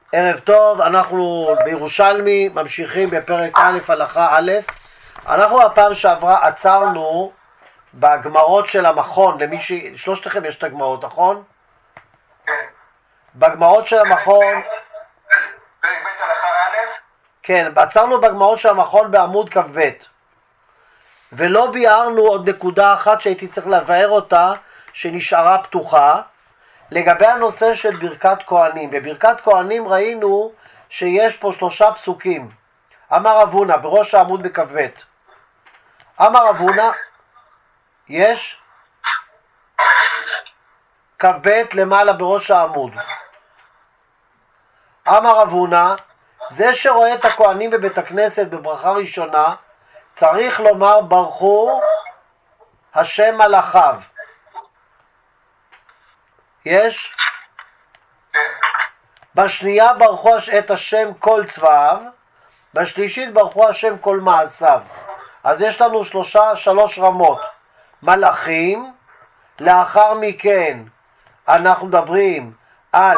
ערב טוב, אנחנו בירושלמי ממשיכים בפרק א' הלכה א'. אנחנו הפעם שעברה עצרנו בגמרות של המכון, שלושתכם יש את הגמרות, נכון? כן. בגמרות של המכון, פרק ב' הלכה א'. כן, עצרנו בגמרות של המכון בעמוד כ"ב, ולא ביארנו עוד נקודה אחת שהייתי צריך לבאר אותה, שנשארה פתוחה, לגבי הנושא של ברכת כהנים. בברכת כהנים ראינו שיש פה 3 פסוקים. אמר רב הונא בראש העמוד בכ"ב. אמר רב הונא, יש כ"ב למעלה בראש העמוד. אמר רב הונא, זה שרואה את הכהנים בבית הכנסת בברכה ראשונה, צריך לומר ברכו השם מלאכיו. יש? בשנייה ברכו את השם כל צבאיו, בשלישית ברכו השם כל מעשיו. אז יש לנו 3 רמות. מלאכים, לאחר מכן אנחנו מדברים על,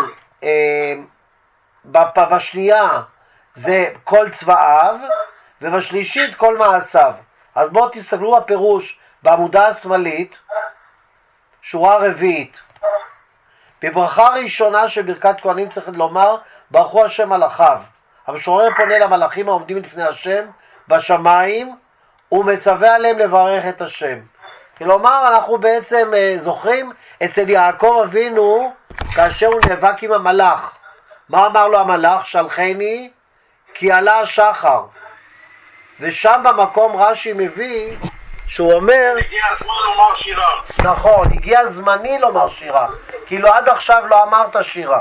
בשנייה זה כל צבאיו, ובשלישית כל מעשיו. אז בואו תסתכלו הפירוש בעמודה השמאלית, שורה רביעית. בברכה ראשונה של ברכת כהנים צריך לומר ברכו השם מלאכיו. המשורר פונה למלאכים העומדים לפני השם בשמיים ומצווה עליהם לברך את השם. כלומר אנחנו בעצם זוכרים אצל יעקב אבינו כאשר הוא נאבק עם המלאך. מה אמר לו המלאך? שלחני כי עלה השחר. ושם במקום רש"י מביא שהוא אומר, הגיע הזמן לומר שירה. נכון, הגיע זמני לומר שירה, כאילו עד עכשיו לא אמרת שירה.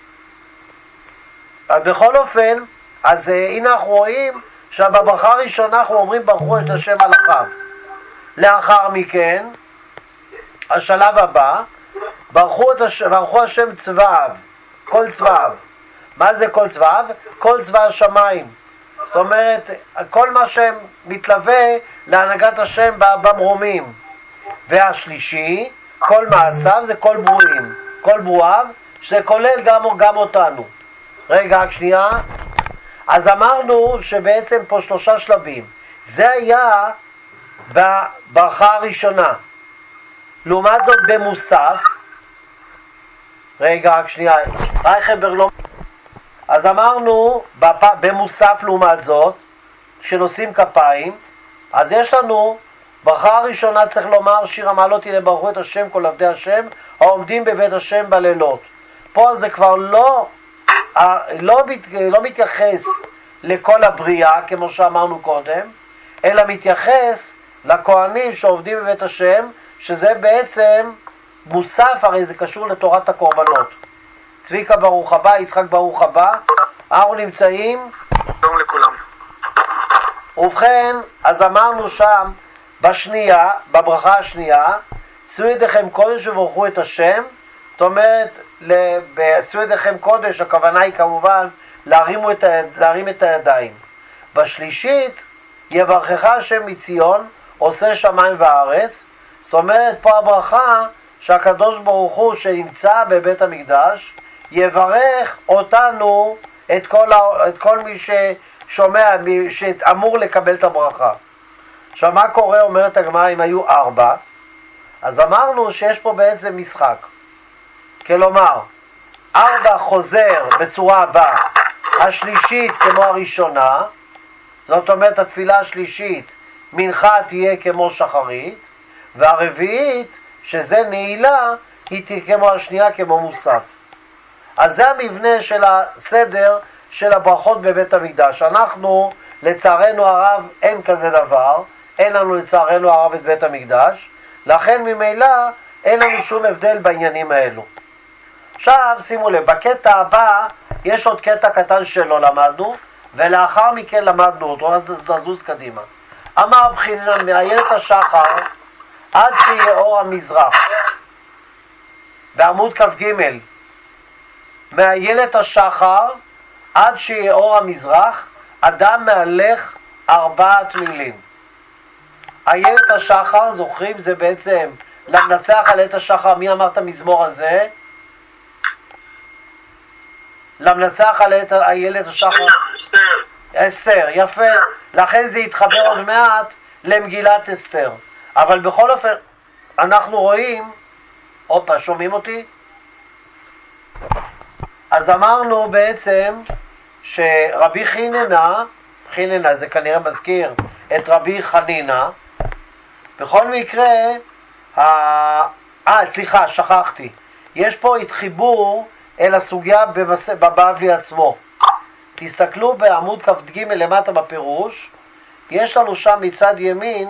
בכל אופן, אז הנה אנחנו רואים שבברכה הראשונה אנחנו אומרים ברכו את השם מלאכיו. לאחר מכן, השלב הבא, ברכו השם צבאיו, כל צבאיו. מה זה כל צבאיו? כל צבא השמיים. זאת אומרת, כל מה שמתלווה להנהגת השם במרומים. והשלישי, כל מעשיו זה כל ברואים, כל ברואיו, שזה כולל גם אותנו. רגע, רק שנייה. אז אמרנו שבעצם פה 3 שלבים. זה היה בברכה הראשונה. לעומת זאת במוסף, רגע, רק שנייה, רייכנברג לא... אז אמרנו במוסף לעומת זאת, כשנושאים כפיים, אז יש לנו, ברכה הראשונה צריך לומר שיר המעלות הנה ברכו את השם כל עבדי השם העומדים בבית השם בלילות. פה זה כבר לא מתייחס לכל הבריאה כמו שאמרנו קודם, אלא מתייחס לכהנים שעובדים בבית השם, שזה בעצם מוסף, הרי זה קשור לתורת הקורבנות. צביקה ברוך הבא, יצחק ברוך הבא, אנחנו נמצאים. שלום לכולם. ובכן, אז אמרנו שם בשנייה, בברכה השנייה, שאו ידיכם קודש וברכו את השם. זאת אומרת, שאו ידיכם קודש, הכוונה היא כמובן להרים את הידיים. בשלישית, יברכך השם מציון, עושה שמיים וארץ. זאת אומרת, פה הברכה שהקדוש ברוך הוא שנמצא בבית המקדש, יברך אותנו, את כל מי ששומע, שאמור לקבל את הברכה. עכשיו מה קורה, אומרת הגמרא, אם היו 4, אז אמרנו שיש פה בעצם משחק. כלומר, 4 חוזר בצורה הבאה, השלישית כמו הראשונה, זאת אומרת התפילה השלישית, מנחה תהיה כמו שחרית, והרביעית, שזה נעילה, היא תהיה כמו השנייה, כמו מוסף. אז זה המבנה של הסדר של הברכות בבית המקדש. אנחנו, לצערנו הרב, אין כזה דבר, אין לנו לצערנו הרב את בית המקדש, לכן ממילא אין לנו שום הבדל בעניינים האלו. עכשיו שימו לב, בקטע הבא יש עוד קטע קטן שלא למדנו, ולאחר מכן למדנו אותו, אז נזוז קדימה. אמר בחינה מאיילת השחר עד שיהיה אור המזרח, בעמוד כ"ג, מאיילת השחר עד שיהיה אור המזרח, אדם מהלך 4 מילים. איילת השחר, זוכרים, זה בעצם למנצח על איילת השחר. מי אמר את המזמור הזה? למנצח על איילת השחר. אסתר, יפה. לכן זה יתחבר עוד מעט למגילת אסתר. אבל בכל אופן, אנחנו רואים, שומעים אותי? אז אמרנו בעצם שרבי חיננה זה כנראה מזכיר את רבי חנינה. בכל מקרה, סליחה, שכחתי. יש פה התחיבור אל הסוגיה בבבלי עצמו. תסתכלו בעמוד כ"ג למטה בפירוש, יש לנו שם מצד ימין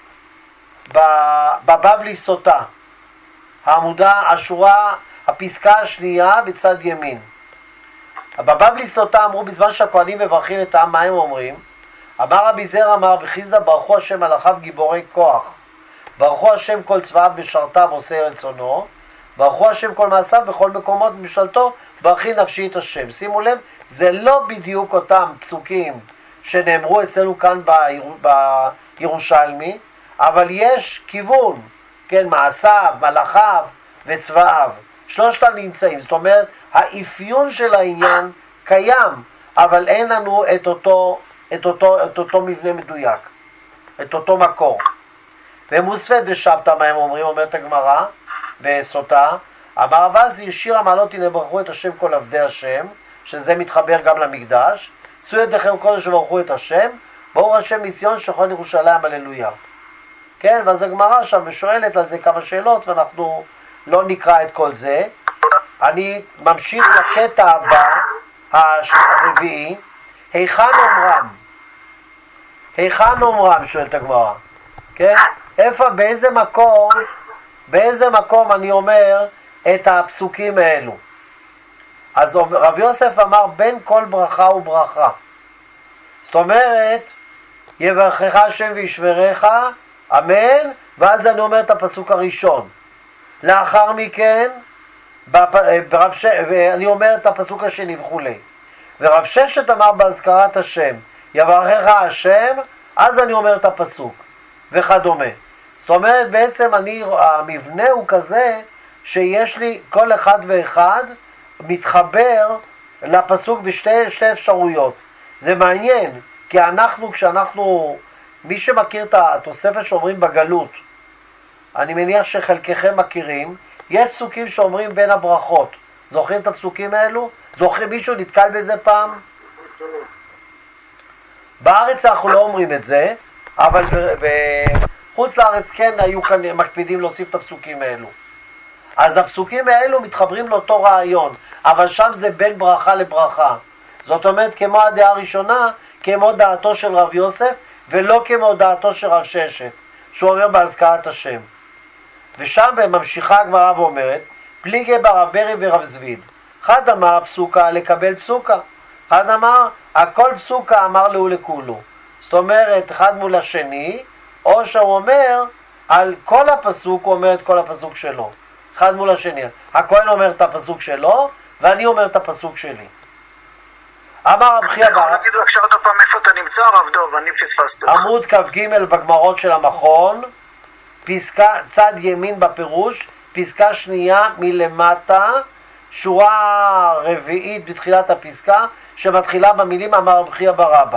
בבבלי סוטה, העמודה, השורה, הפסקה השנייה בצד ימין. בבבלי סוטה אמרו בזמן שהכהנים מברכים את העם, מה הם אומרים? אמר רבי זר אמר בחיסדא ברכו השם מלאכיו גיבורי כוח, ברכו השם כל צבאיו משרתיו עושה רצונו, ברכו השם כל מעשיו בכל מקומות ממשלתו, ברכי נפשי את השם. שימו לב, זה לא בדיוק אותם פסוקים שנאמרו אצלנו כאן בירושלמי, אבל יש כיוון, כן, מעשיו, מלאכיו וצבאיו, שלושתם נמצאים. זאת אומרת, האפיון של העניין קיים, אבל אין לנו את אותו מבנה מדויק, את אותו מקור. ומוספי דשבתא, מה הם אומרים? אומרת הגמרא בסוטה, אמר אבזי שיר המעלות הנה ברכו את השם כל עבדי השם, שזה מתחבר גם למקדש, שאו ידיכם קודש וברכו את השם, ברוך השם מציון שכון ירושלים, הללויה. כן, ואז הגמרא שם שואלת על זה כמה שאלות, ואנחנו לא נקרא את כל זה. אני ממשיך לקטע הבא, הרביעי, היכן אומרם, שואלת הגמרא. כן? באיזה מקום אני אומר את הפסוקים האלו? אז רבי יוסף אמר בין כל ברכה וברכה. זאת אומרת, יברכך השם וישמרך, אמן, ואז אני אומר את הפסוק הראשון. לאחר מכן, אני אומר את הפסוק השני וכולי. ורב ששת אמר בהזכרת השם, יברכך השם, אז אני אומר את הפסוק, וכדומה. זאת אומרת, בעצם המבנה הוא כזה, שיש לי כל אחד ואחד מתחבר לפסוק בשתי אפשרויות. זה מעניין, כי מי שמכיר את התוספת שאומרים בגלות, אני מניח שחלקכם מכירים, יש פסוקים שאומרים בין הברכות. זוכרים את הפסוקים האלו? זוכרים מישהו נתקל בזה פעם? בארץ אנחנו לא אומרים את זה, אבל בחוץ לארץ כן היו כאן מקפידים להוסיף את הפסוקים האלו. אז הפסוקים האלו מתחברים לאותו רעיון, אבל שם זה בין ברכה לברכה. זאת אומרת, כמו הדעה הראשונה, כמו דעתו של רב יוסף, ולא כמו דעתו של רב ששת, שהוא אומר בהזכרת השם. ושם ממשיכה הגמרא ואומרת, פליגי ברב ברי ורב זביד. אחד אמר פסוקה לקבל פסוקה. אחד אמר, הכל פסוקה אמר לו לכולו. זאת אומרת, אחד מול השני, או שהוא אומר, על כל הפסוק הוא אומר את כל הפסוק שלו. אחד מול השני. הכהן אומר את הפסוק שלו, ואני אומר את הפסוק שלי. אמר רב חייא בר... יכול להגיד בבקשה עוד פעם איפה אתה נמצא, רב דוב, אני פספסתי אותך. עמוד כ"ג בגמרות של המכון, צד ימין בפירוש, פסקה שנייה מלמטה, שורה רביעית בתחילת הפסקה, שמתחילה במילים אמר רב חייא בר אבא.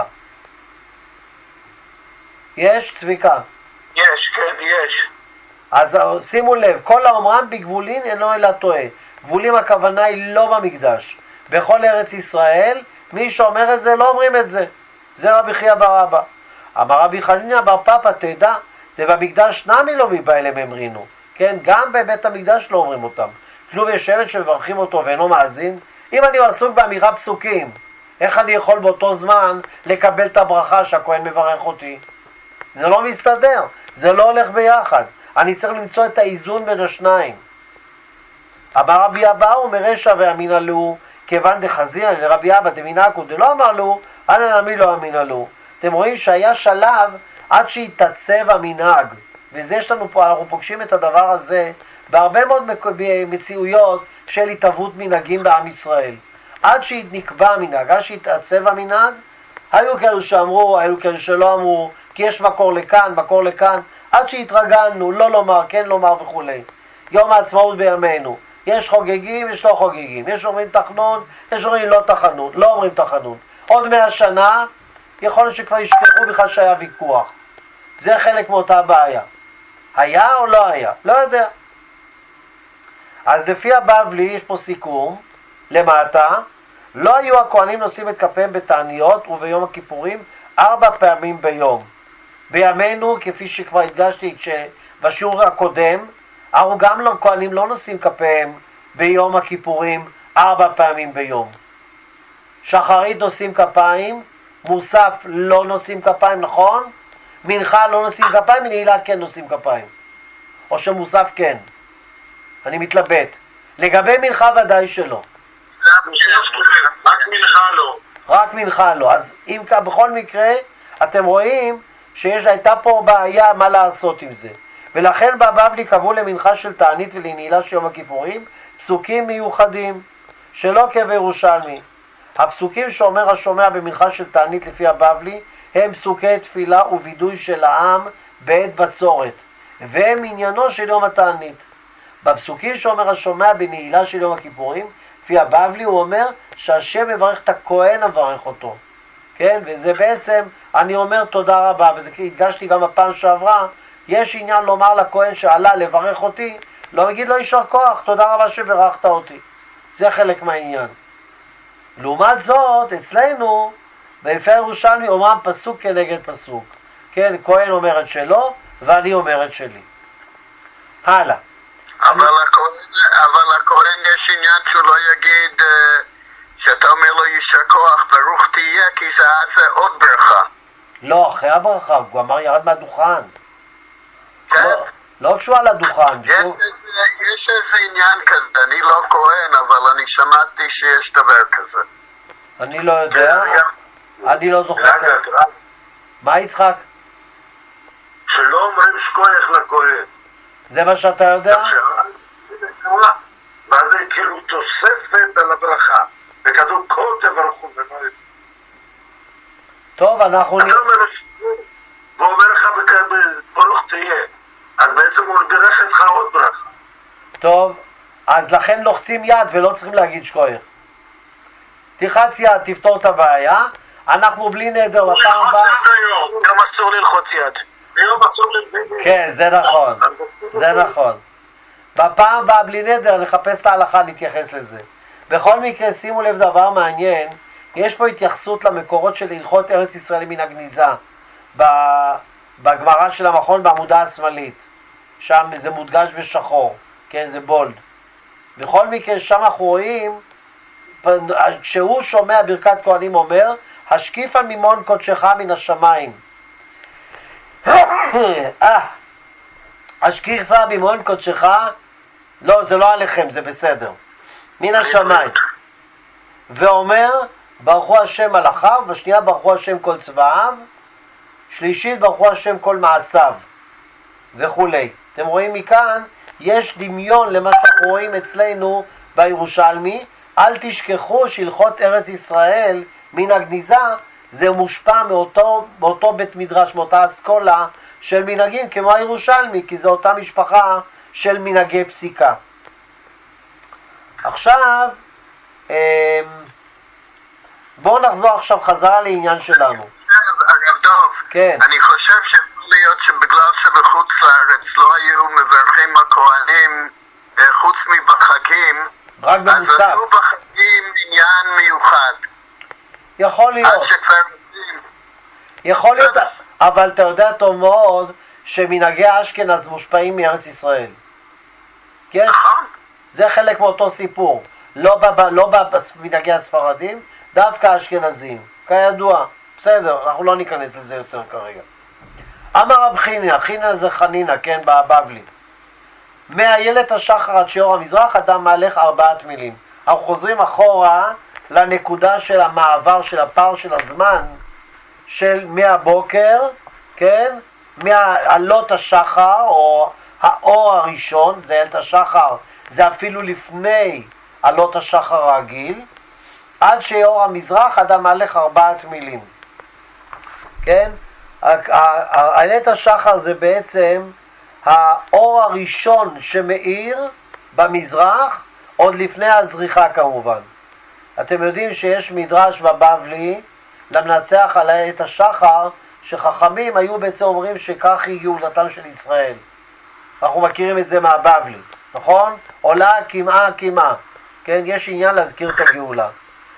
יש, צביקה? יש, כן, יש. אז שימו לב, כל האומרם בגבולין אינו אלא טועה. גבולים הכוונה היא לא במקדש. בכל ארץ ישראל, מי שאומר את זה לא אומרים את זה. זה רבי חייא בר אבא. אמר רבי חנינא בר פפא תדע, ובמקדש נמי לא מבא אליהם אמרינו. כן, גם בבית המקדש לא אומרים אותם. כלום יש שבט שמברכים אותו ואינו מאזין. אם אני עסוק באמירה פסוקים, איך אני יכול באותו זמן לקבל את הברכה שהכהן מברך אותי? זה לא מסתדר, זה לא הולך ביחד. אני צריך למצוא את האיזון בין השניים. אמר רבי אבאו מרשע ואמינא לו, כיוון דחזינא לרבי אבא דמינקו דלא אמר לו, אנא נמי לא אמינא לו. אתם רואים שהיה שלב עד שהתעצב המנהג, וזה יש לנו פה, אנחנו פוגשים את הדבר הזה בהרבה מאוד מציאויות של התהוות מנהגים בעם ישראל. עד שנקבע המנהג, עד שהתעצב המנהג, היו כאלו שאמרו, היו כאלו שלא אמרו, כי יש מקור לכאן, מקור לכאן, עד שהתרגלנו, לא לומר, כן לומר וכו'. יום העצמאות בימינו, יש חוגגים, יש לא חוגגים, יש אומרים תחנון, יש אומרים לא תחנות, לא אומרים תחנות. עוד 100 שנה, יכול להיות שכבר ישכחו בכלל שהיה ויכוח. זה חלק מאותה בעיה. היה או לא היה? לא יודע. אז לפי הבבלי יש פה סיכום, למטה, לא היו הכהנים נושאים את כפיהם בתעניות וביום הכיפורים 4 פעמים ביום. בימינו, כפי שכבר הדגשתי בשיעור הקודם, גם לא, כהנים לא נושאים כפיהם ביום הכיפורים 4 פעמים ביום. שחרית נושאים כפיים, מוסף לא נושאים כפיים, נכון? מנחה לא נושאים כפיים, מנעילה כן נושאים כפיים. או שמוסף כן. אני מתלבט. לגבי מנחה ודאי שלא. רק מנחה לא. רק מנחה לא. אז אם בכל מקרה, אתם רואים שהייתה פה בעיה מה לעשות עם זה. ולכן בבבלי קבעו למנחה של תענית ולנעילה של יום הכיפורים פסוקים מיוחדים, שלא כבירושלמי. הפסוקים שאומר השומע במנחה של תענית לפי הבבלי הם פסוקי תפילה ווידוי של העם בעת בצורת, והם עניינו של יום התענית. בפסוקים שאומר השומע בנעילה של יום הכיפורים, לפי הבבלי הוא אומר שהשם מברך את הכהן מברך אותו. כן? וזה בעצם, אני אומר תודה רבה, וזה הדגשתי גם בפעם שעברה, יש עניין לומר לכהן שעלה לברך אותי, לא אגיד לו יישר כוח, תודה רבה שברכת אותי. זה חלק מהעניין. לעומת זאת, אצלנו, ולפי ירושלמי אומרם פסוק כנגד פסוק. כן, כהן אומר את שלו, ואני אומר את שלי. הלאה. אבל הכהן יש עניין שהוא לא יגיד שאתה אומר לו יישר כוח ברוך תהיה, כי זה עוד ברכה. לא, אחרי הברכה, הוא אמר ירד מהדוכן. כן? לא כשהוא על הדוכן. יש איזה עניין כזה, אני לא כהן, אבל אני שמעתי שיש דבר כזה. אני לא יודע, אני לא זוכר. מה יצחק? שלא אומרים שכוח לכהן. זה מה שאתה יודע? מה זה כאילו תוספת על הברכה. וכתוב כל תברכו ונועד. טוב, אנחנו... אתה אומר הוא אומר לך ברוך תהיה. אז בעצם הוא בירך לך עוד ברכה. טוב, אז לכן לוחצים יד ולא צריכים להגיד שכוח. תלחץ יד, תפתור את הבעיה. אנחנו בלי נדר בפעם הבאה. גם אסור ללחוץ יד. כן, זה נכון. זה נכון. בפעם הבאה בלי נדר נחפש את ההלכה להתייחס לזה. בכל מקרה, שימו לב דבר מעניין, יש פה התייחסות למקורות של הלכות ארץ ישראל מן הגניזה בגמרא של המכון בעמודה השמאלית. שם זה מודגש בשחור, כן, זה בולד. בכל מקרה, שם אנחנו רואים, כשהוא שומע ברכת כהנים אומר, השקיף על ממון קודשך מן השמיים. השקיף על ממון קודשך, לא, זה לא עליכם, זה בסדר. מן השמיים. ואומר, ברכו השם מלאכיו, בשנייה ברכו השם כל צבאיו, שלישית ברכו השם כל מעשיו, וכולי. אתם רואים מכאן, יש דמיון למה שאנחנו רואים אצלנו בירושלמי, אל תשכחו שהלכות ארץ ישראל מן הגניזה, זה מושפע מאותו בית מדרש, מאותה אסכולה של מנהגים כמו הירושלמי, כי זו אותה משפחה של מנהגי פסיקה. עכשיו, בואו נחזור עכשיו חזרה לעניין שלנו. אגב דוב, כן. אני חושב שיכול להיות שבגלל שבחוץ לארץ לא היו מברכים הכהנים חוץ מבחגים, רק במוסף. אז עשו בחגים עניין מיוחד. יכול להיות. עד שכבר נוסעים. יכול להיות, אבל אתה יודע טוב מאוד שמנהגי אשכנז מושפעים מארץ ישראל. כן? נכון. זה חלק מאותו סיפור. לא במנהגי הספרדים, דווקא אשכנזים. כידוע. בסדר, אנחנו לא ניכנס לזה יותר כרגע. אמר רב חינא, חינא זה חנינא, כן, בבבלי. מאיילת השחר עד שאור המזרח, אדם מהלך 4 מילים. אנחנו חוזרים אחורה לנקודה של המעבר של הפער של הזמן, של מהבוקר, כן, מעלות השחר, או האור הראשון, זה איילת השחר, זה אפילו לפני עלות השחר הרגיל, עד שאור המזרח, אדם מהלך 4 מילים. כן? איילת השחר זה בעצם האור הראשון שמאיר במזרח, עוד לפני הזריחה כמובן. אתם יודעים שיש מדרש בבבלי למנצח על עת השחר, שחכמים היו בעצם אומרים שכך היא גאולתם של ישראל. אנחנו מכירים את זה מהבבלי, נכון? עולה כמעה כמעה. כן, יש עניין להזכיר את הגאולה.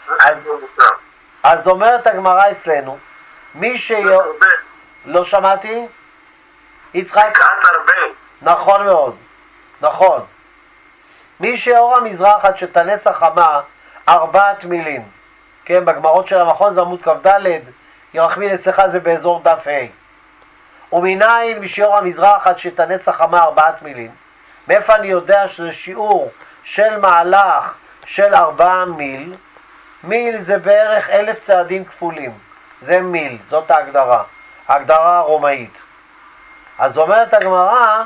אז אומרת הגמרא אצלנו, מי ש... לא שמעתי? יצחק? נכון מאוד, נכון. מי שאור המזרח עד שתנץ החמה 4 מילים. כן, בגמרות של המכון זה עמוד כ"ד, ירחמין אצלך זה באזור דף ה'. ומניין משיעור המזרח עד שתנץ החמה 4 מילים. מאיפה אני יודע שזה שיעור של מהלך של 4 מיל? מיל זה בערך 1000 צעדים כפולים. זה מיל, זאת ההגדרה. ההגדרה הרומאית. אז אומרת הגמרא,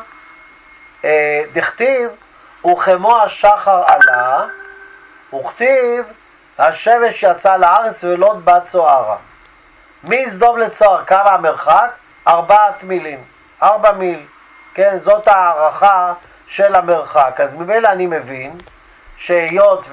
דכתיב, וכמו השחר עלה, וכתיב, השמש יצא לארץ ולא בת צוערה. מסדום לצוער, כמה המרחק? 4 מילים. 4 מיל. כן, זאת הערכה של המרחק. אז ממילא אני מבין שהיות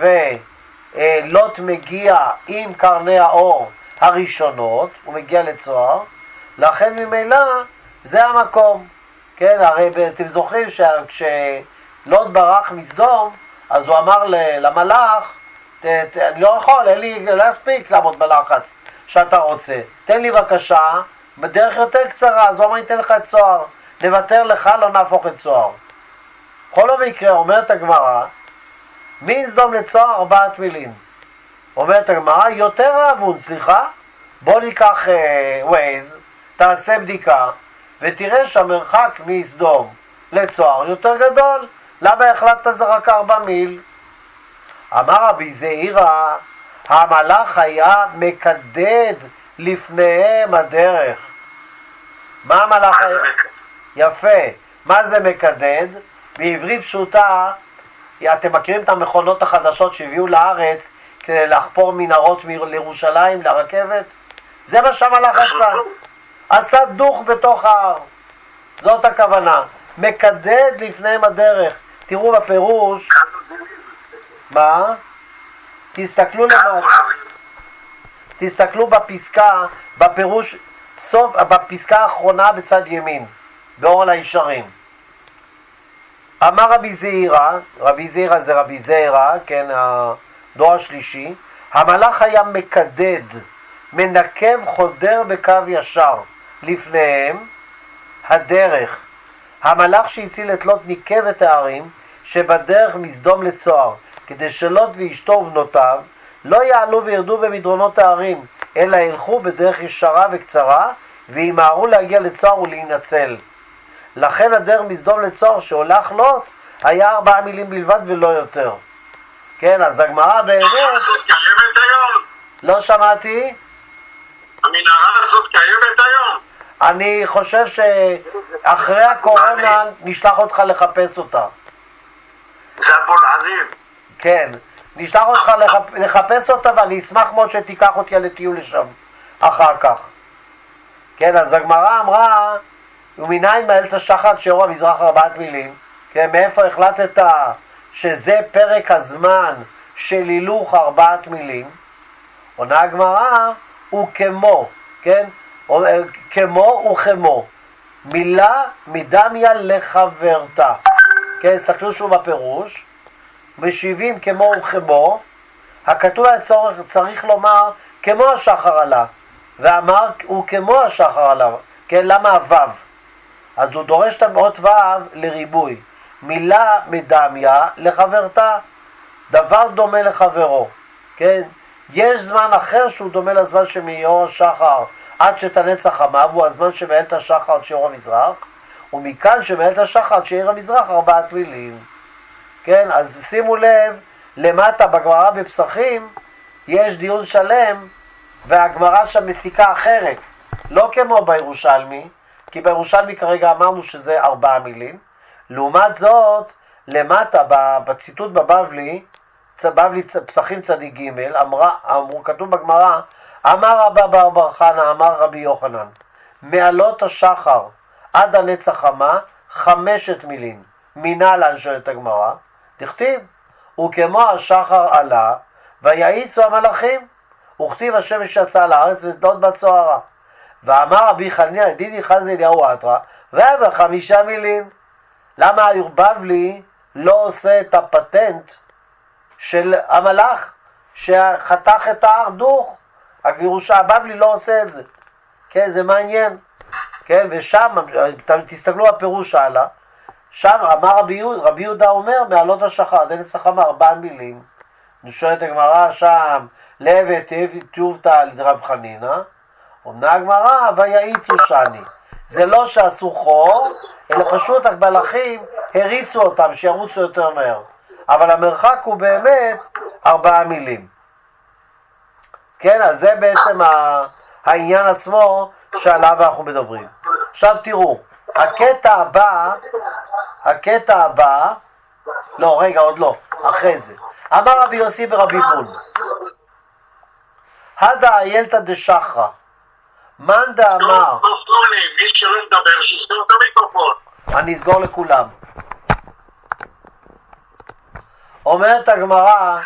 ולוט מגיע עם קרני האור הראשונות, הוא מגיע לצוער, לכן ממילא זה המקום. כן, הרי אתם זוכרים שכשלוט ברח מסדום, אז הוא אמר למלאך, אני לא יכול, אין לי להספיק לעמוד בלחץ שאתה רוצה. תן לי בבקשה, בדרך יותר קצרה, אז הוא אמר, ניתן לך את צוער. נוותר לך, לא נהפוך את צוער. בכל המקרה, אומרת הגמרא, מסדום לצוער 4 מילים. אומרת הגמרא, יותר אהבון, סליחה, בוא ניקח ווייז, תעשה בדיקה, ותראה שהמרחק מסדום לצוער יותר גדול. למה החלטת זה רק 4 מיל? אמר רבי זעירא, המלאך היה מקדד לפניהם הדרך. מה המלאך היה? יפה. מה זה מקדד? בעברית פשוטה, אתם מכירים את המכונות החדשות שהביאו לארץ כדי לחפור מנהרות לירושלים, לרכבת? זה מה שהמלאך עשה. עשה דוך בתוך ההר. זאת הכוונה. מקדד לפניהם הדרך. תראו בפירוש. מה? תסתכלו בפסקה, בפירוש, בפסקה האחרונה בצד ימין, באור לישרים. אמר רבי זעירא, רבי זעירא זה רבי זעירא, כן, הדור השלישי, המלאך היה מקדד, מנקב חודר בקו ישר, לפניהם הדרך. המלאך שהציל את לוט ניקב את הערים שבדרך מסדום לצוער, כדי שלוט ואשתו ובנותיו לא יעלו וירדו במדרונות הערים, אלא ילכו בדרך ישרה וקצרה, וימהרו להגיע לצוער ולהינצל. לכן הדרך מסדום לצוער שהולך לוט היה 4 מילים בלבד ולא יותר. כן, אז הגמרא באמת... המנהרה הזאת קיימת היום? לא שמעתי. המנהרה הזאת קיימת היום? אני חושב שאחרי הקורונה נשלח אותך לחפש אותה. זה הבולענים. כן, נשלח אותך לחפש אותה, ואני אשמח מאוד שתיקח אותי לטיול לשם אחר כך. כן, אז הגמרא אמרה, ומניין מעלת השחר שאור המזרח 4 מילים, כן, מאיפה החלטת שזה פרק הזמן של הילוך 4 מילים? עונה הגמרא, הוא כמו, כן, כמו וכמו, מילה מדמיה לחברתה. כן, הסתכלו שוב בפירוש, משיבים כמו וכמו, הכתוב צריך לומר כמו השחר עלה, ואמר הוא כמו השחר עלה, כן, למה הוו? אז הוא דורש את האות וו לריבוי, מילה מדמיה לחברתה, דבר דומה לחברו, כן, יש זמן אחר שהוא דומה לזמן שמאור השחר עד שתנץ החמה, והוא הזמן שמעלת השחר עד שאור המזרח, ומכאן שמעלת השחר עד שאור המזרח 4 מילים. כן, אז שימו לב, למטה בגמרא בפסחים יש דיון שלם, והגמרא שם מסיקה אחרת, לא כמו בירושלמי, כי בירושלמי כרגע אמרנו שזה 4 מילים. לעומת זאת, למטה בציטוט בבבלי, פסחים צדיק ג' כתוב בגמרא, אמר רבא בר חנא, אמר רבי יוחנן, מעלות השחר עד הנץ החמה 5 מילים. מנהלן שואלת הגמרא, תכתיב, וכמו השחר עלה, ויעיצו המלאכים, וכתיב השמש יצא לארץ ושדות בצוערה. ואמר רבי חנינא ידידי חזי אליהו אתרא, והיה 5 מילים. למה הבבלי לא עושה את הפטנט של המלאך שחתך את ההר דוך? הבבלי לא עושה את זה. כן, זה מעניין. כן, ושם, תסתכלו הפירוש הלאה, שם אמר רבי יהודה אומר, מעלות השחר, דלת צחמה 4 מילים. נשאלת הגמרא שם, לב תיובתא לרב חנינא, אומנה הגמרא, ויעיצו שני. זה לא שעשו חור, אלא פשוט המלאכים הריצו אותם, שירוצו יותר מהר. אבל המרחק הוא באמת 4 מילים. כן, אז זה בעצם העניין עצמו שעליו אנחנו מדברים. עכשיו תראו, הקטע הבא, לא, רגע, עוד לא, אחרי זה. אמר רבי יוסי ברבי בון, הדה איילתא דשחרא, מאן דאמר, מי שלא מדבר, שיסתור את המיקרופון. אני אסגור לכולם. אומרת הגמרא,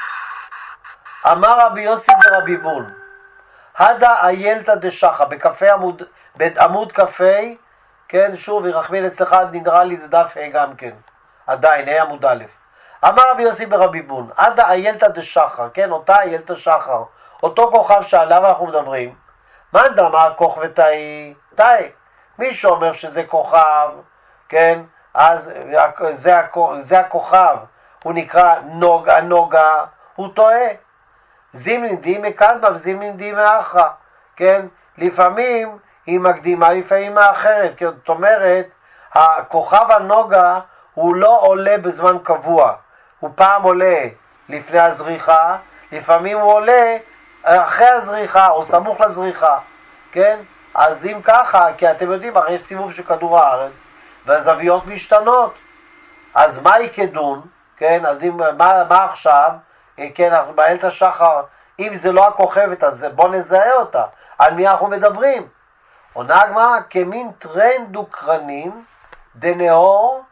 אמר רבי יוסי ברבי בון, הדה איילתא דשחרא, בעמוד כ"ה, כן, שוב, ירחמיאל אצלך נראה לי זה דף ה' גם כן, עדיין, ה' עמוד א'. אמר רבי יוסי ברבי בון, הדה איילתא דשחר, כן, אותה איילתא שחר, אותו כוכב שעליו אנחנו מדברים, מאן דאמר כוכבתאי, תאי, מי שאומר שזה כוכב, כן, אז זה הכוכב, הוא נקרא הנוגה, הוא טועה. זימנין די מקדמה וזימנין די מאחרא, כן, לפעמים היא מקדימה, לפעמים האחרת, זאת אומרת, הכוכב הנוגה הוא לא עולה בזמן קבוע, הוא פעם עולה לפני הזריחה, לפעמים הוא עולה אחרי הזריחה או סמוך לזריחה, כן? אז אם ככה, כי אתם יודעים, הרי יש סיבוב של כדור הארץ, והזוויות משתנות, אז מה יקדון, כן? אז מה עכשיו, כן, אנחנו באיילתא שחר, אם זה לא הכוכבת, אז בוא נזהה אותה, על מי אנחנו מדברים? עונה הגמרא, כמין טרן דוקרנין, דנאור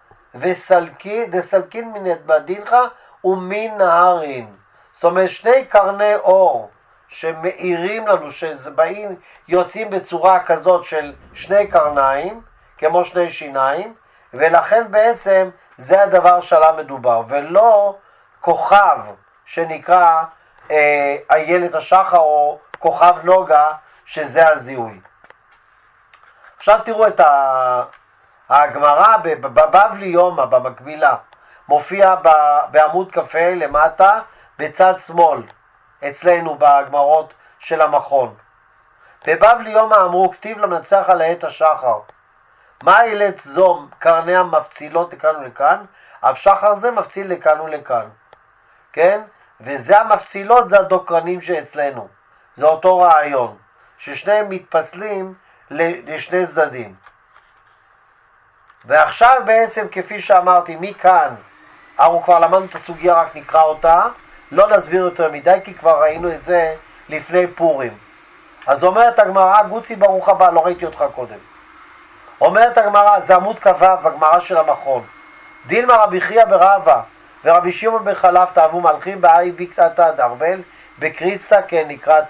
דסלקין מן בדינך ומן נהרין. זאת אומרת, 2 קרני אור שמאירים לנו, שבאים, יוצאים בצורה כזאת של 2 קרניים, כמו 2 שיניים, ולכן בעצם זה הדבר שעליו מדובר, ולא כוכב שנקרא איילת השחר או כוכב נוגה, שזה הזיהוי. עכשיו תראו את הגמרא בבבלי יומא, במקבילה, מופיע בעמוד כ"ה למטה, בצד שמאל, אצלנו בגמרות של המכון. בבבלי יומא אמרו, כתיב למנצח על העת השחר. מה אילת זו קרניה מפצילות לכאן ולכאן? אף שחר זה מפציל לכאן ולכאן. כן? וזה המפצילות, זה הדוקרנים שאצלנו. זה אותו רעיון, ששניהם מתפצלים לשני צדדים. ועכשיו בעצם, כפי שאמרתי, מכאן, אנחנו כבר למדנו את הסוגיה, רק נקרא אותה, לא נסביר יותר מדי, כי כבר ראינו את זה לפני פורים. אז אומרת הגמרא, גוצי ברוך הבא, לא ראיתי אותך קודם. אומרת הגמרא, זה עמוד כ"ו בגמרא של המכון. דילמה רבי חייא ברבא ורבי שמעון בן חלפתא אבו מלכים באי בקתתא דרבל בקריצתא, כן,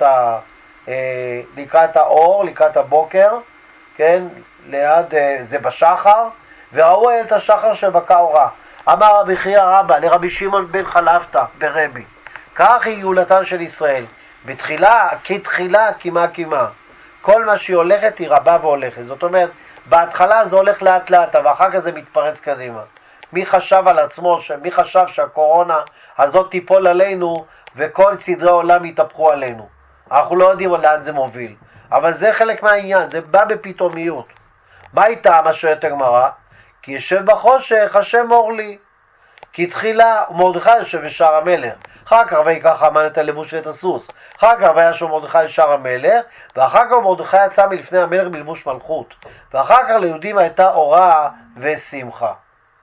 לקראת האור, לקראת הבוקר, כן, ליד זה בשחר, וראו את השחר שבקע אורה. אמר רבי חייא רבא לרבי שמעון בן חלפתא ברבי, כך היא גאולתן של ישראל, בתחילה כתחילה קימה, כל מה שהיא הולכת היא רבה והולכת. זאת אומרת, בהתחלה זה הולך לאט לאט, ואחר כך זה מתפרץ קדימה. מי חשב על עצמו, מי חשב שהקורונה הזאת תיפול עלינו וכל סדרי עולם יתהפכו עלינו? אנחנו לא יודעים לאן זה מוביל, אבל זה חלק מהעניין, זה בא בפתאומיות. מה איתה מה שואלת הגמרא? כי יושב בחושך השם אור לי. כי תחילה מרדכי יושב בשער המלך, אחר כך ויקח המן את הלבוש ואת הסוס, אחר כך וישב מרדכי לשער המלך, ואחר כך מרדכי יצא מלפני המלך בלבוש מלכות, ואחר כך ליהודים הייתה אורה ושמחה.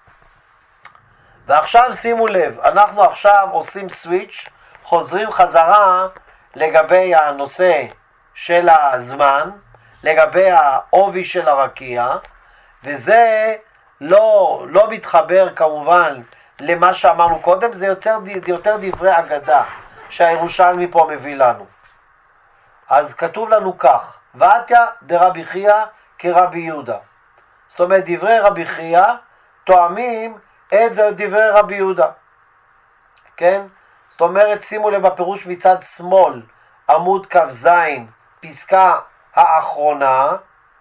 ועכשיו שימו לב, אנחנו עכשיו עושים סוויץ', חוזרים חזרה לגבי הנושא של הזמן, לגבי העובי של הרקיע, וזה לא מתחבר כמובן למה שאמרנו קודם, זה יותר דברי אגדה שהירושלמי פה מביא לנו. אז כתוב לנו כך, ועתיה דרבי חייא כרבי יהודה. זאת אומרת, דברי רבי חייא תואמים את דברי רבי יהודה. כן? זאת אומרת, שימו לב בפירוש מצד שמאל, עמוד כ"ז, פסקה האחרונה,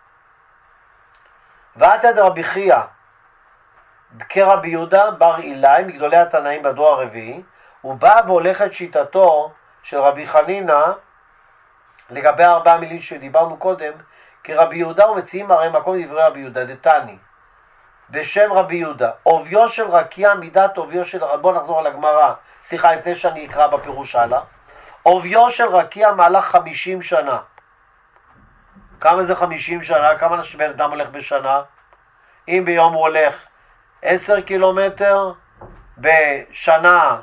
ועתיה דרבי חייא כרבי יהודה בר אילאי, מגדולי התנאים בדור הרביעי, הוא בא והולך את שיטתו של רבי חנינא לגבי 4 מילים שדיברנו קודם, כרבי יהודה ומציעים הרי מקום דברי רבי יהודה דתני, בשם רבי יהודה, אוביו של רקיע מידת אוביו של, בואו נחזור על הגמרא, סליחה, לפני שאני אקרא בפירוש הלאה, אוביו של רקיע מהלך 50 שנה. כמה זה 50 שנה? כמה בן אדם הולך בשנה? אם ביום הוא הולך 10 קילומטר, בשנה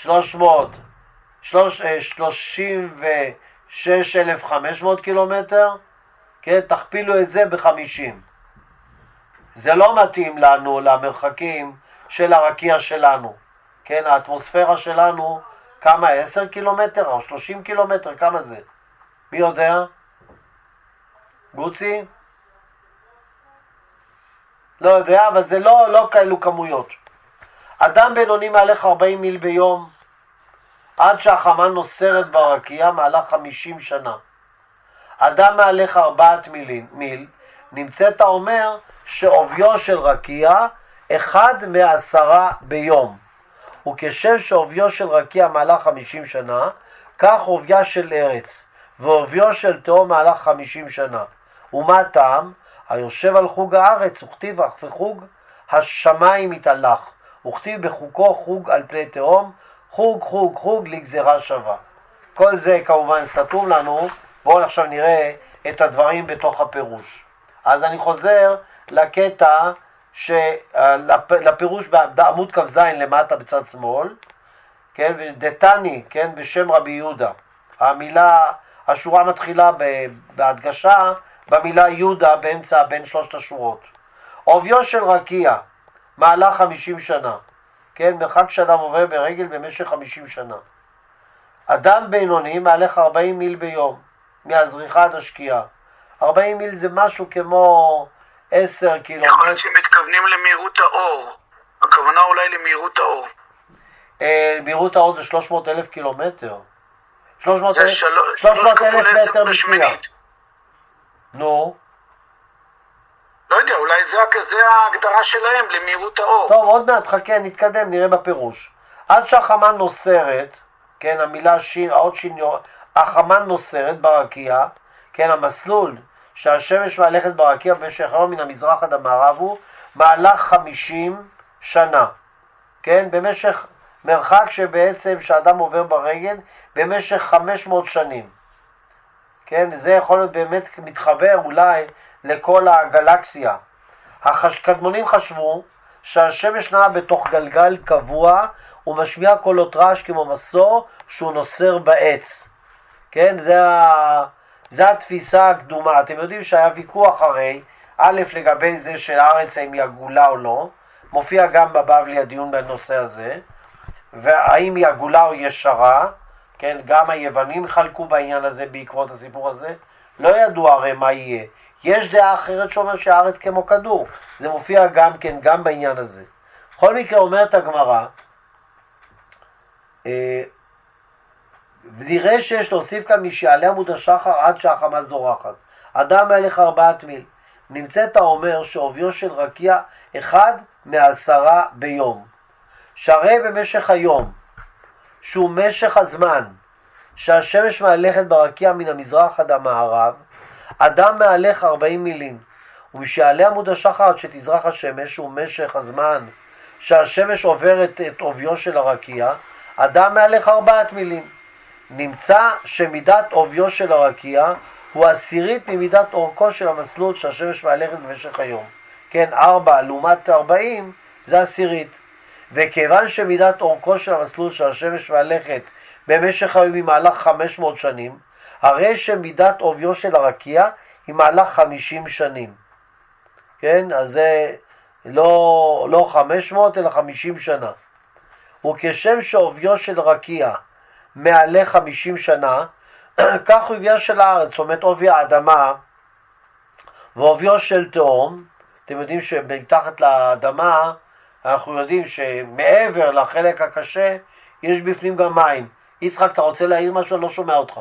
36,500 קילומטר, כן, תכפילו את זה ב-50. זה לא מתאים לנו למרחקים של הרקיע שלנו. כן, האטמוספירה שלנו, כמה? 10 קילומטר או 30 קילומטר? כמה זה? מי יודע? גוצי? לא יודע, אבל זה לא כאלו כמויות. אדם בינוני מהלך 40 מיל ביום, עד שהחמה נוסרת ברקיע, מהלך 50 שנה. אדם מהלך 4 מיל, נמצאת האומר שאוביו של רקיע 1 מ10 ביום. וכשם שאוביו של רקיע מהלך 50 שנה, כך אוביה של ארץ, ואוביו של תהום מהלך 50 שנה. ומה טעם? היושב על חוג הארץ, וכתיב אך וחוג השמיים יתהלך, וכתיב בחוקו חוג על פני תהום, חוג חוג חוג לגזרה שווה. כל זה כמובן סתום לנו. בואו עכשיו נראה את הדברים בתוך הפירוש. אז אני חוזר לקטע, לפירוש בעמוד כ"ז למטה בצד שמאל, כן, ודתני, כן, בשם רבי יהודה. המילה, השורה מתחילה בהדגשה במילה יהודה באמצע, בין 3 השורות. אוביו של רקיע, מהלך 50 שנה. כן, מרחק שאדם עובר ברגל במשך 50 שנה. אדם בינוני מהלך 40 מיל ביום, מהזריחה עד השקיעה. 40 מיל זה משהו כמו 10 קילומטר. יכול להיות שמתכוונים למהירות האור. הכוונה אולי למהירות האור. מהירות האור זה 300,000 קילומטר. 300,000 מטר בשנייה. נו. לא יודע, אולי זה ההגדרה שלהם למהירות האור. טוב, עוד מעט, חכה, נתקדם, נראה בפירוש. עד שהחמה נוסרת, כן, המילה עוד החמה נוסרת ברקיע, כן, המסלול שהשמש מהלכת ברקיע במשך היום מן המזרח עד המערב הוא מהלך 50 שנה. כן, במשך מרחק שבעצם שאדם עובר ברגל במשך 500 שנים. כן, זה יכול להיות באמת מתחבר אולי לכל הגלקסיה. הקדמונים חשבו שהשמש נעה בתוך גלגל קבוע ומשמיע קולות רעש כמו מסור שהוא נוסר בעץ. כן, זה התפיסה הקדומה. אתם יודעים שהיה ויכוח הרי, א' לגבי זה של הארץ האם היא עגולה או לא, מופיע גם בבבלי הדיון בנושא הזה, והאם היא עגולה או ישרה, כן, גם היוונים חלקו בעניין הזה בעקבות הסיפור הזה, לא ידוע הרי מה יהיה. יש דעה אחרת שאומר שהארץ כמו כדור, זה מופיע גם כן, גם בעניין הזה. בכל מקרה אומרת הגמרא, ונראה שיש להוסיף כאן משעלי עמוד השחר עד שהחמה זורחת. אדם מהלך 4 מיל. נמצאת האומר שאוביו של רקיע 1 מ10 ביום. שהרי במשך היום, שהוא משך הזמן שהשמש מהלכת ברקיע מן המזרח עד המערב, אדם מהלך 40 מילים. ומשעלי עמוד השחר עד שתזרח השמש, שהוא משך הזמן שהשמש עוברת את אוביו של הרקיע, אדם מהלך 4 מילים. נמצא שמידת אוביו של הרקיע הוא 10 ממידת אורכו של המסלול שהשמש מהלכת במשך היום. כן, 4 לעומת 40 זה 10. וכיוון שמידת אורכו של המסלול שהשמש מהלכת במשך היום היא מהלך 500 שנים, הרי שמידת אוביו של הרקיע היא מהלך 50 שנים. כן, אז זה לא 500 אלא 50 שנה. וכשם שעוביו של רקיע מעלה 50 שנה, כך עובייה של הארץ, זאת אומרת עובי האדמה ועוביו של תהום. אתם יודעים שמתחת לאדמה אנחנו יודעים שמעבר לחלק הקשה יש בפנים גם מים. יצחק, אתה רוצה להעיר משהו? לא שומע אותך.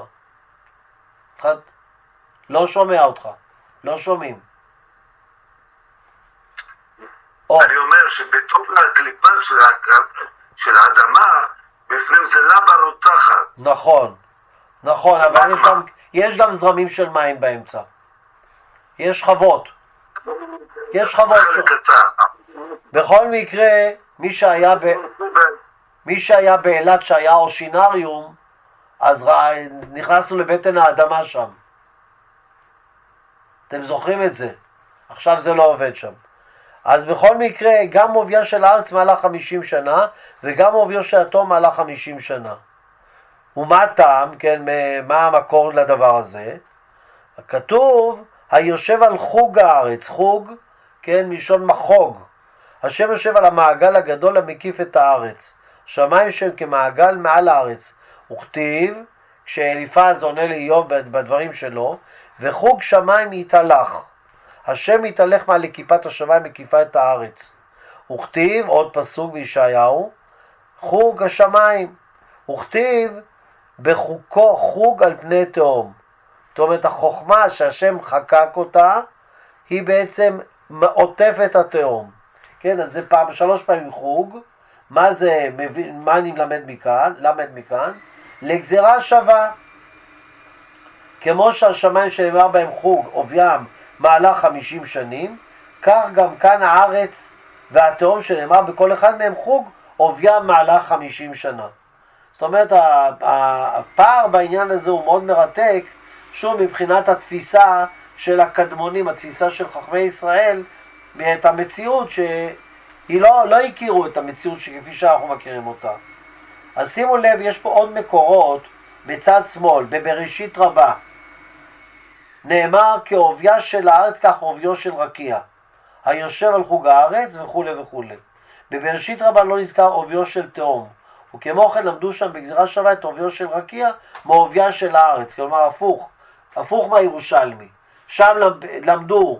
לא שומע אותך. לא שומעים. אני אומר שבתוך הקליפה של האדמה, בפנים זה לבה רותחת. נכון, נכון, אבל יש גם זרמים של מים באמצע. יש חוות. יש חוות. בכל מקרה, מי שהיה באילת, שהיה אושינריום, אז נכנסנו לבטן האדמה שם. אתם זוכרים את זה? עכשיו זה לא עובד שם. אז בכל מקרה, גם עובייה של הארץ מעלה 50 שנה, וגם עוביו של התהום מעלה 50 שנה. ומה הטעם, כן, מה המקור לדבר הזה? כתוב, היושב על חוג הארץ, חוג, כן, מלשון מחוג. השם יושב על המעגל הגדול המקיף את הארץ. שמיים שהם כמעגל מעל הארץ. וכתיב, כשאליפז עונה לאיוב בדברים שלו, וחוג שמיים יתהלך. השם יתהלך מעל כיפת השמיים מקיפה את הארץ. וכתיב, עוד פסוק בישעיהו, חוג השמיים. וכתיב, בחוקו חוג על פני תהום. זאת אומרת, החוכמה שהשם חקק אותה, היא בעצם עוטפת התהום. כן, אז זה שלוש פעמים חוג. מה זה, מה אני למד מכאן? לגזירה שווה. כמו שהשמיים שנאמר בהם חוג, עוביים, מעלה 50 שנים, כך גם כאן הארץ והתהום שנאמר בכל אחד מהם חוג, עוביים מעלה 50 שנה. זאת אומרת, הפער בעניין הזה הוא מאוד מרתק, שוב מבחינת התפיסה של הקדמונים, התפיסה של חכמי ישראל, את המציאות שהיא לא הכירו את המציאות שכפי שאנחנו מכירים אותה. אז שימו לב, יש פה עוד מקורות בצד שמאל, בבראשית רבה. נאמר כעוביה של הארץ כך עוביו של רקיע, היושב על חוג הארץ וכו' וכו'. בבראשית רבה לא נזכר עוביו של תהום, וכמו כן למדו שם בגזירה שווה את עוביו של רקיע מעוביה של הארץ, כלומר הפוך מהירושלמי. שם למדו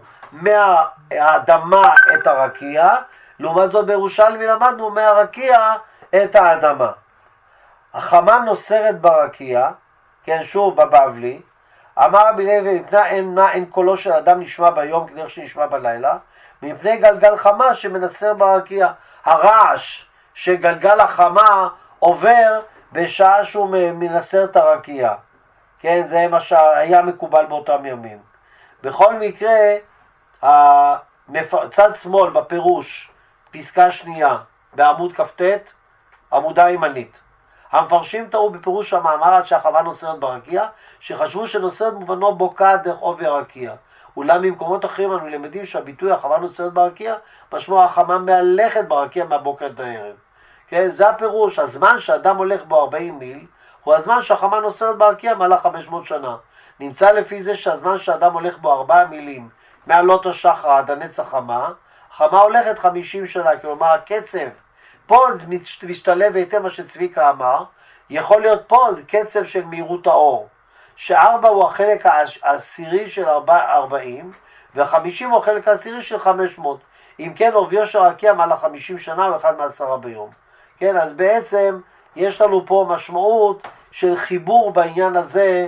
מהאדמה את הרקיע, לעומת זאת בירושלמי למדנו מהרקיע את האדמה. החמה נוסרת ברקיע, כן, שוב בבבלי, אמר רבי לוי, מפני אין קולו של אדם נשמע ביום כדרך שנשמע בלילה, מפני גלגל חמה שמנסר ברקיע. הרעש שגלגל החמה עובר בשעה שהוא מנסר את הרקיע. כן, זה מה שהיה מקובל באותם ימים. בכל מקרה, צד שמאל בפירוש, פסקה שנייה, בעמוד כ"ט, עמודה ימנית. המפרשים טעו בפירוש המאמר עד שהחמה נוסרת ברקיע, שחשבו שנוסרת מובנו בוקעת דרך עובי הרקיע. אולם במקומות אחרים אנו למדים שהביטוי החמה נוסרת ברקיע, משמעו החמה מהלכת ברקיע מהבוקר עד הערב. כן, זה הפירוש, הזמן שאדם הולך בו 40 מיל, הוא הזמן שהחמה נוסרת ברקיע מעלה 500 שנה. נמצא לפי זה שהזמן שאדם הולך בו 4 מילים, מעלות השחר עד הנץ החמה, החמה הולכת 50 שנה, כלומר הקצב, פה משתלב היטב מה שצביקה אמר, יכול להיות פה זה קצב של מהירות האור, ש4 הוא החלק העשירי של 40, ו50 הוא החלק העשירי של 500. אם כן, עוביו של רקיע מעלה 50 שנה ואחד מ10 ביום. כן, אז בעצם יש לנו פה משמעות של חיבור בעניין הזה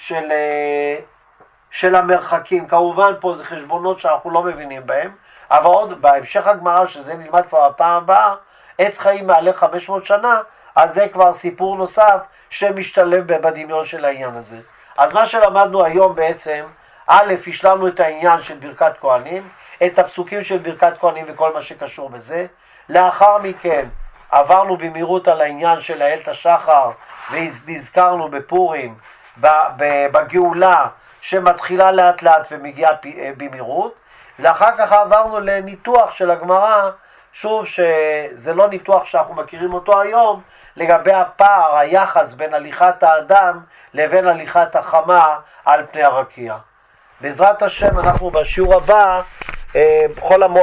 של המרחקים. כמובן פה זה חשבונות שאנחנו לא מבינים בהם, אבל עוד בהמשך הגמרא, שזה נלמד כבר הפעם הבאה, עץ חיים מעלה 500 שנה, אז זה כבר סיפור נוסף שמשתלב בדמיון של העניין הזה. אז מה שלמדנו היום בעצם, א', השלמנו את העניין של ברכת כהנים, את הפסוקים של ברכת כהנים וכל מה שקשור בזה. לאחר מכן עברנו במהירות על העניין של העלת השחר, ונזכרנו בפורים, בגאולה שמתחילה לאט לאט ומגיעה במהירות. ואחר כך עברנו לניתוח של הגמרא, שוב שזה לא ניתוח שאנחנו מכירים אותו היום, לגבי הפער, היחס בין הליכת האדם לבין הליכת החמה על פני הרקיע. בעזרת השם אנחנו בשיעור הבא, בכל המועד